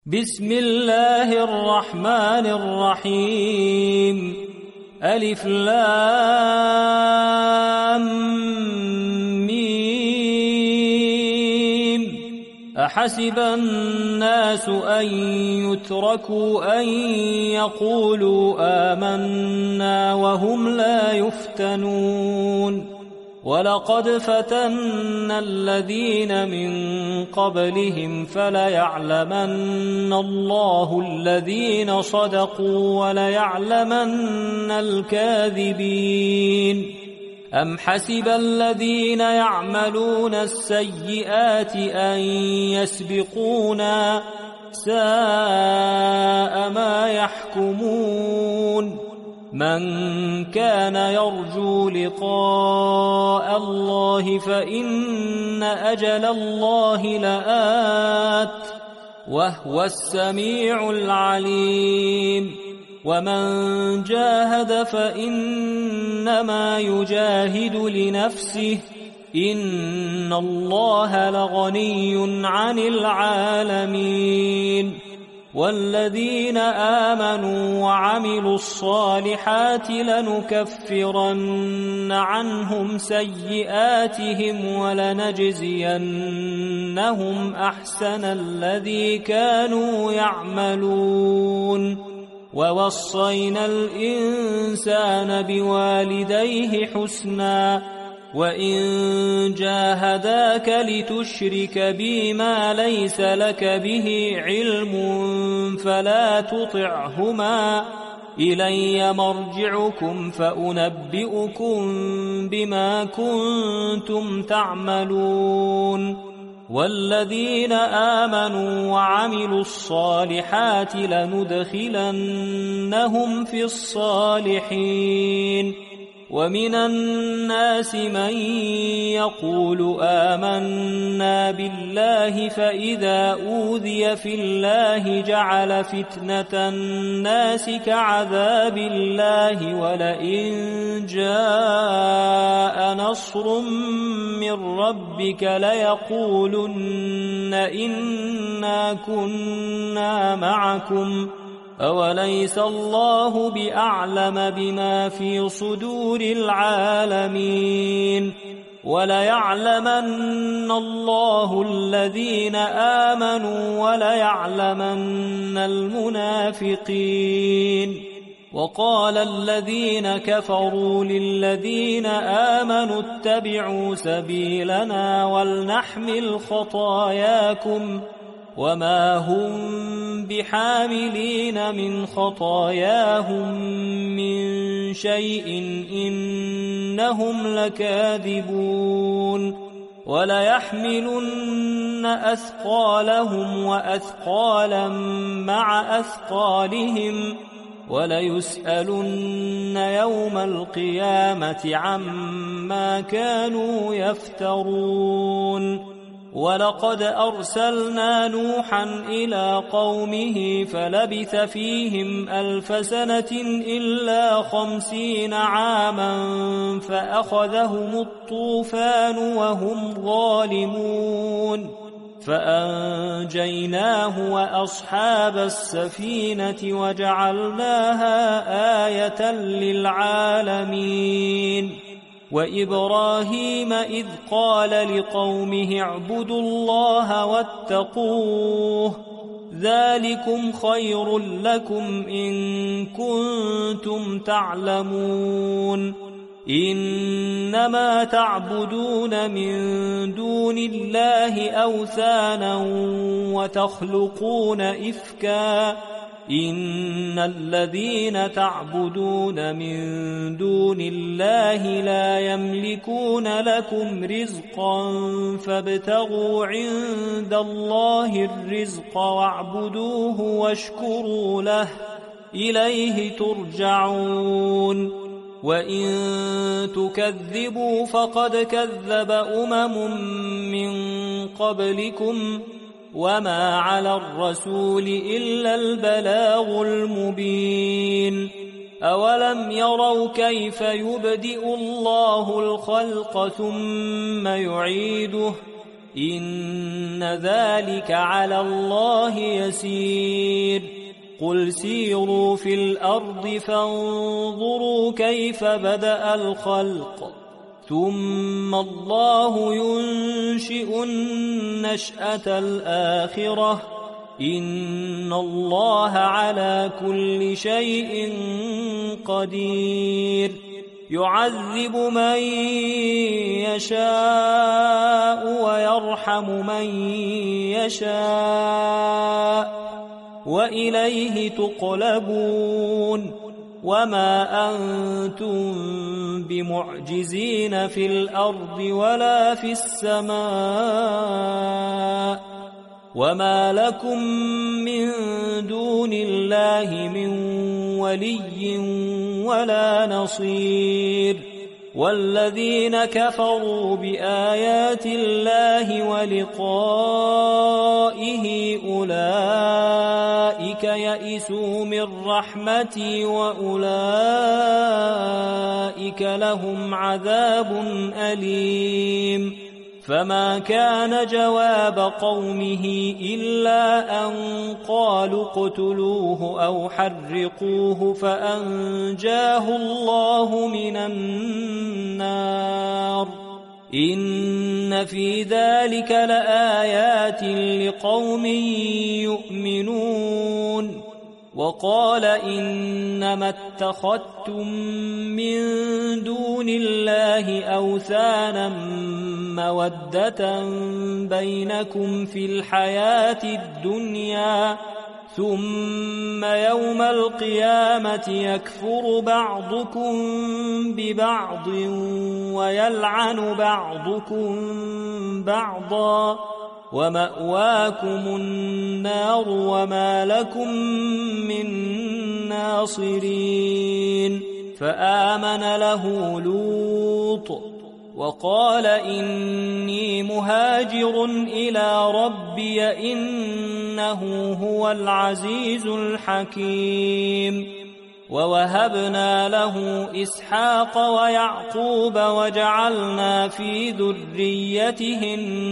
بسم الله الرحمن الرحيم. ألف لام ميم. أحسب الناس أن يتركوا أن يقولوا آمنا وهم لا يفتنون. ولقد فتنا الذين من قبلهم فليعلمن الله الذين صدقوا وليعلمن الكاذبين. أم حسب الذين يعملون السيئات أن يسبقونا ساء ما يحكمون. من كان يرجو لقاء الله فإن أجل الله لآت وهو السميع العليم. ومن جاهد فإنما يجاهد لنفسه إن الله لغني عن العالمين. والذين آمنوا وعملوا الصالحات لنكفرن عنهم سيئاتهم ولنجزينهم أحسن الذي كانوا يعملون. ووصينا الإنسان بوالديه حسنا وإن جاهداك لتشرك بي ما ليس لك به علم فلا تطعهما إلي مرجعكم فأنبئكم بما كنتم تعملون. والذين آمنوا وعملوا الصالحات لندخلنهم في الصالحين. ومن الناس من يقول آمنا بالله فإذا أوذي في الله جعل فتنة الناس كعذاب الله ولئن جاء نصر من ربك ليقولن إنا كنا معكم أوليس الله بأعلم بما في صدور العالمين. وليعلمن الله الذين آمنوا وليعلمن المنافقين. وقال الذين كفروا للذين آمنوا اتبعوا سبيلنا ولنحمل خطاياكم وما هم بحاملين من خطاياهم من شيء إنهم لكاذبون. وليحملن أثقالهم وأثقالا مع أثقالهم وليسألن يوم القيامة عما كانوا يفترون. ولقد أرسلنا نوحا إلى قومه فلبث فيهم 1000 سنة إلا 50 عاما فأخذهم الطوفان وهم ظالمون فأنجيناه وأصحاب السفينة وجعلناها آية للعالمين. وإبراهيم إذ قال لقومه اعبدوا الله واتقوه ذلكم خير لكم إن كنتم تعلمون. إنما تعبدون من دون الله أوثانا وتخلقون إفكا إن الذين تعبدون من دون الله لا يملكون لكم رزقا فابتغوا عند الله الرزق واعبدوه واشكروا له إليه ترجعون. وإن تكذبوا فقد كذب من قبلكم وما على الرسول إلا البلاغ المبين. أولم يروا كيف يبدئ الله الخلق ثم يعيده إن ذلك على الله يسير قل سيروا في الأرض فانظروا كيف بدأ الخلق ثم الله ينشئ النشأة الآخرة إن الله على كل شيء قدير يعذب من يشاء ويرحم من يشاء وإليه تقلبون وما أنتم بمعجزين في الأرض ولا في السماء وما لكم من دون الله من ولي ولا نصير والذين كفروا بآيات الله ولقائه أولئك يئسوا من رحمتي وأولئك لهم عذاب أليم فما كان جواب قومه إلا أن قالوا اقتلوه أو حرقوه فأنجاه الله من النار إن في ذلك لآيات لقوم يؤمنون وقال إنما اتخذتم من دون الله أوثانا مودة بينكم في الحياة الدنيا ثم يوم القيامة يكفر بعضكم ببعض ويلعن بعضكم بعضا ومأواكم النار وما لكم من ناصرين فآمن له لوط وقال إني مهاجر إلى ربي إنه هو العزيز الحكيم ووهبنا له إسحاق ويعقوب وجعلنا في ذريته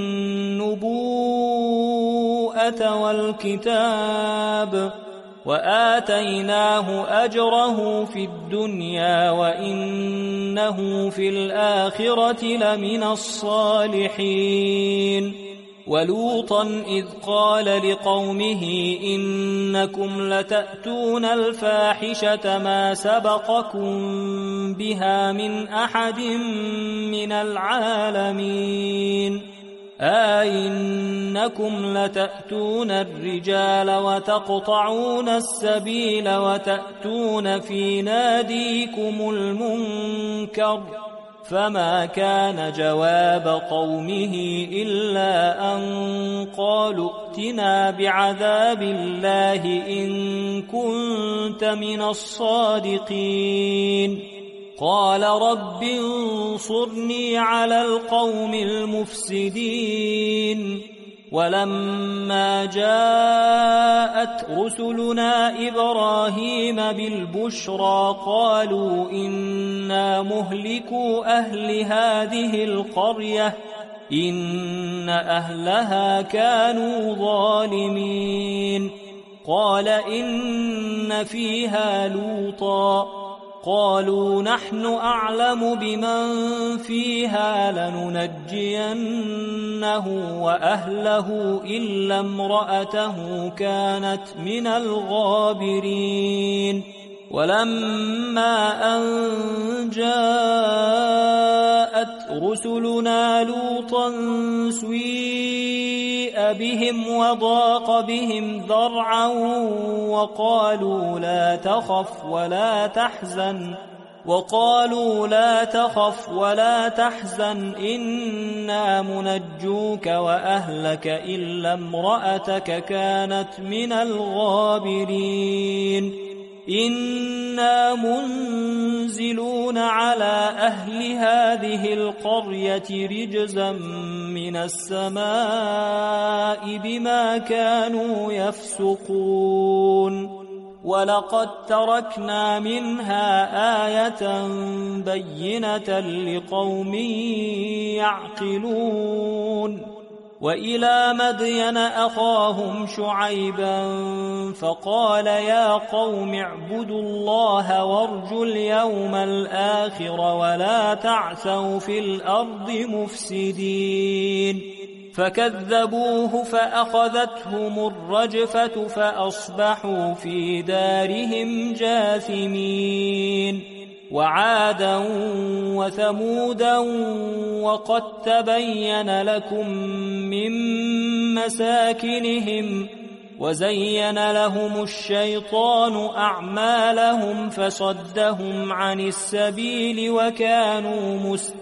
النبوءة والكتاب وآتيناه أجره في الدنيا وإنه في الآخرة لمن الصالحين ولوطا إذ قال لقومه إنكم لتأتون الفاحشة ما سبقكم بها من أحد من العالمين أئنكم لتأتون الرجال وتقطعون السبيل وتأتون في ناديكم المنكر فما كان جواب قومه إلا أن قالوا ائتنا بعذاب الله إن كنت من الصادقين قال رب انصرني على القوم المفسدين ولما جاءت رسلنا إبراهيم بالبشرى قالوا إنا مهلكو أهل هذه القرية إن أهلها كانوا ظالمين قال إن فيها لوطا قالوا نحن أعلم بمن فيها لننجينه وأهله إلا امرأته كانت من الغابرين ولما أن جاءت رسلنا لوطا سيء بهم وضاق بهم ذرعا وقالوا لا تخف ولا تحزن إنا منجوك وأهلك إلا امرأتك كانت من الغابرين إنا منزلون على أهل هذه القرية رجزا من السماء بما كانوا يفسقون ولقد تركنا منها آية بينة لقوم يعقلون وإلى مدين أخاهم شعيبا فقال يا قوم اعبدوا الله وارجوا اليوم الآخر ولا تعثوا في الأرض مفسدين فكذبوه فأخذتهم الرجفة فأصبحوا في دارهم جاثمين وعادا وثمودا وقد تبين لكم من مساكنهم وزين لهم الشيطان أعمالهم فصدهم عن السبيل وكانوا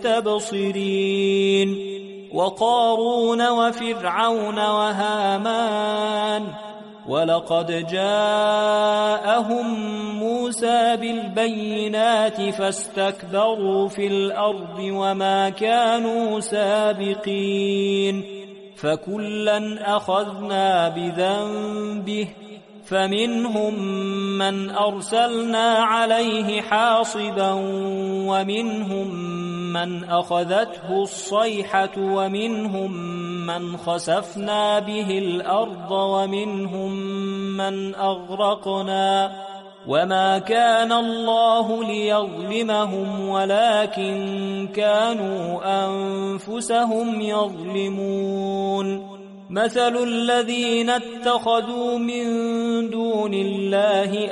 مستبصرين وقارون وفرعون وهامان ولقد جاءهم موسى بالبينات فاستكبروا في الأرض وما كانوا سابقين فكلا أخذنا بذنبه فمنهم من أرسلنا عليه حاصبا ومنهم من أخذته الصيحة ومنهم من خسفنا به الأرض ومنهم من أغرقنا وما كان الله ليظلمهم ولكن كانوا أنفسهم يظلمون مثل الذين اتخذوا من دون الله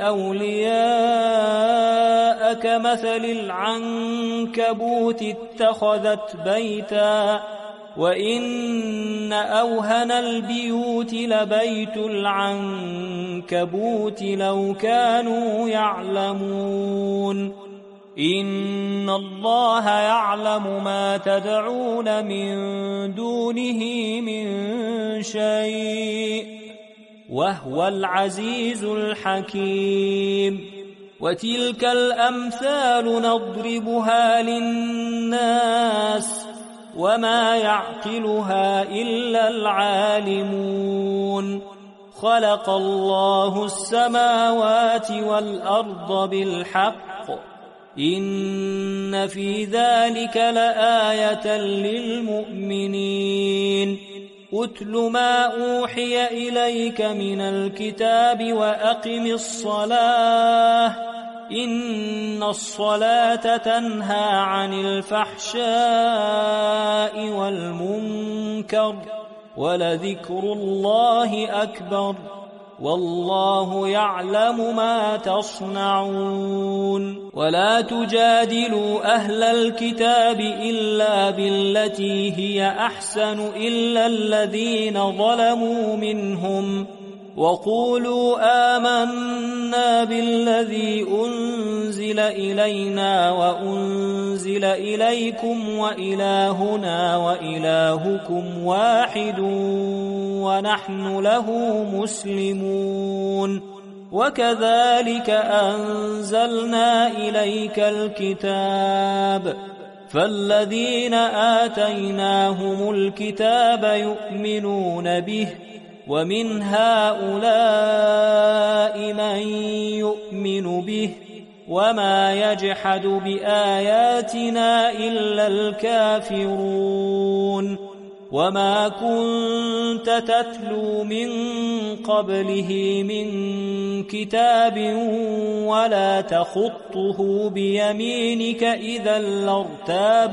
أولياء كمثل العنكبوت اتخذت بيتا وإن أوهن البيوت لبيت العنكبوت لو كانوا يعلمون إن الله يعلم ما تدعون من دونه من شيء وهو العزيز الحكيم وتلك الأمثال نضربها للناس وما يعقلها إلا العالمون خلق الله السماوات والأرض بالحق إن في ذلك لآية للمؤمنين أتل ما أوحي إليك من الكتاب وأقم الصلاة إن الصلاة تنهى عن الفحشاء والمنكر ولذكر الله أكبر والله يعلم ما تصنعون ولا تجادلوا أهل الكتاب إلا بالتي هي أحسن إلا الذين ظلموا منهم وقولوا آمنا بالذي أنزل إلينا وأنزل إليكم وإلهنا وإلهكم واحد ونحن له مسلمون وكذلك أنزلنا إليك الكتاب فالذين آتيناهم الكتاب يؤمنون به ومن هؤلاء من يؤمن به وما يجحد بآياتنا إلا الكافرون وما كنت تتلو من قبله من كتاب ولا تخطه بيمينك إذا لارتاب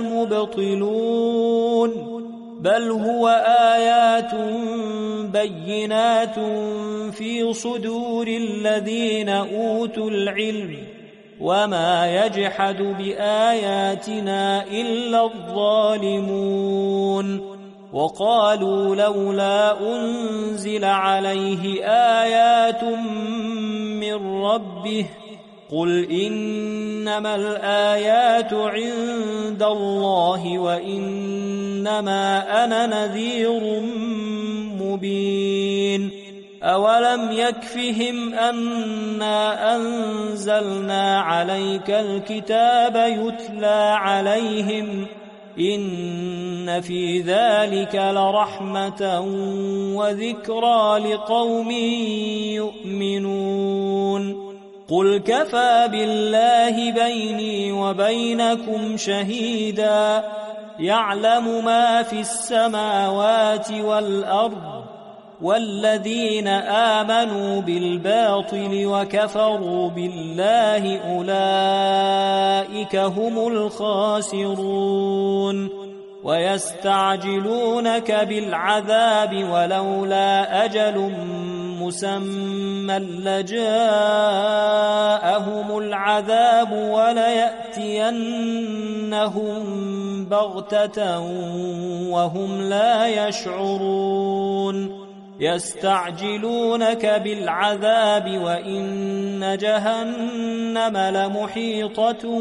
المبطلون بل هو آيات بينات في صدور الذين أوتوا العلم وما يجحد بآياتنا إلا الظالمون وقالوا لولا أنزل عليه آيات من ربه قل إنما الآيات عند الله وإنما أنا نذير مبين أولم يكفهم أنا أنزلنا عليك الكتاب يتلى عليهم إن في ذلك لرحمة وذكرى لقوم يؤمنون قل كفى بالله بيني وبينكم شهيدا يعلم ما في السماوات والأرض والذين آمنوا بالباطل وكفروا بالله أولئك هم الخاسرون ويستعجلونك بالعذاب ولولا أجل مسمى لجاءهم العذاب وليأتينهم بغتة وهم لا يشعرون يستعجلونك بالعذاب وإن جهنم لمحيطة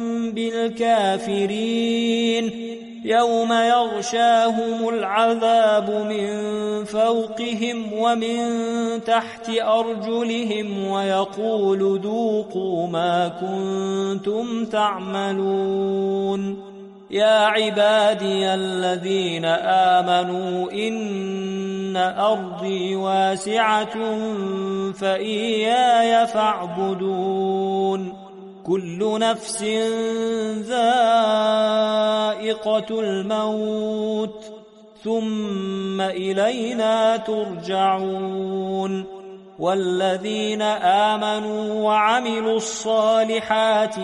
بالكافرين يوم يغشاهم العذاب من فوقهم ومن تحت أرجلهم ويقول ذوقوا ما كنتم تعملون يا عبادي الذين آمنوا إن أرضي واسعة فإياي فاعبدون كل نفس ذائقة الموت ثم إلينا ترجعون والذين آمنوا وعملوا الصالحات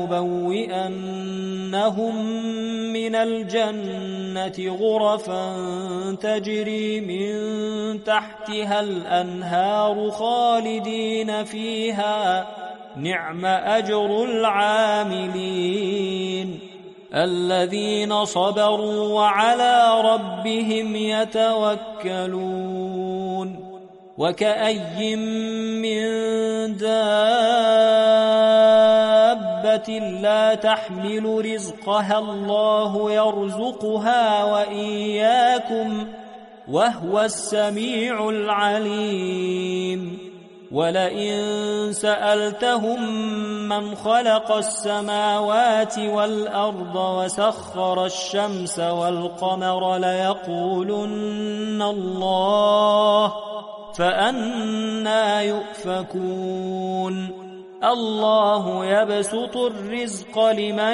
لنبوئنهم من الجنة غرفا تجري من تحتها الأنهار خالدين فيها نعم أجر العاملين الذين صبروا وعلى ربهم يتوكلون وكأي من دابة لا تحمل رزقها الله يرزقها وإياكم وهو السميع العليم ولئن سألتهم من خلق السماوات والأرض وسخر الشمس والقمر ليقولن الله فأنى يؤفكون الله يبسط الرزق لمن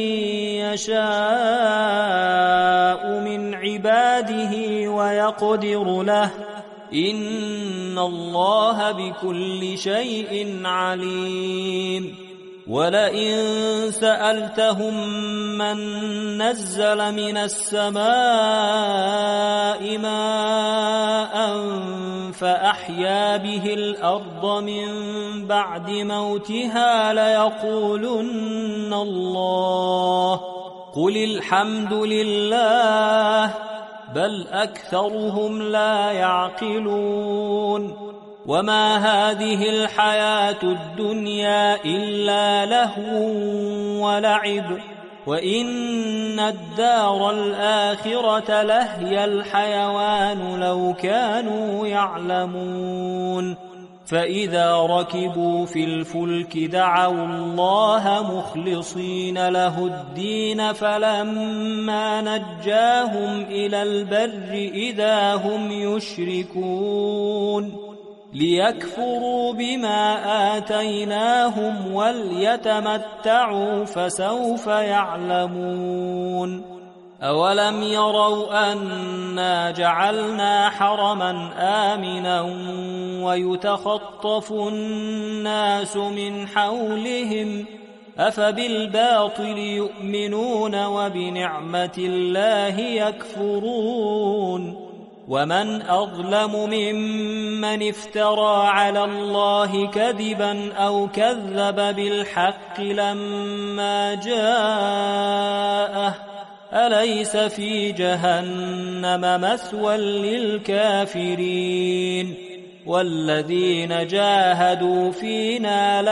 يشاء من عباده ويقدر له إن الله بكل شيء عليم ولئن سألتهم من نزل من السماء ماء فأحيا به الأرض من بعد موتها ليقولن الله قل الحمد لله بل أكثرهم لا يعقلون وما هذه الحياة الدنيا إلا لهو ولعب وإن الدار الآخرة لهي الحيوان لو كانوا يعلمون فإذا ركبوا في الفلك دعوا الله مخلصين له الدين فلما نجاهم إلى البر إذا هم يشركون ليكفروا بما آتيناهم وليتمتعوا فسوف يعلمون أولم يروا أنا جعلنا حرما آمنا ويتخطف الناس من حولهم أفبالباطل يؤمنون وبنعمة الله يكفرون ومن أظلم ممن افترى على الله كذبا أو كذب بالحق لما جاءه أليس في جهنم مثوى للكافرين والذين جاهدوا فينا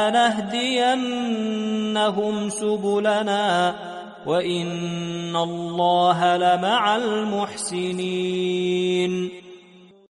لنهدينهم سبلنا وإن الله لمع المحسنين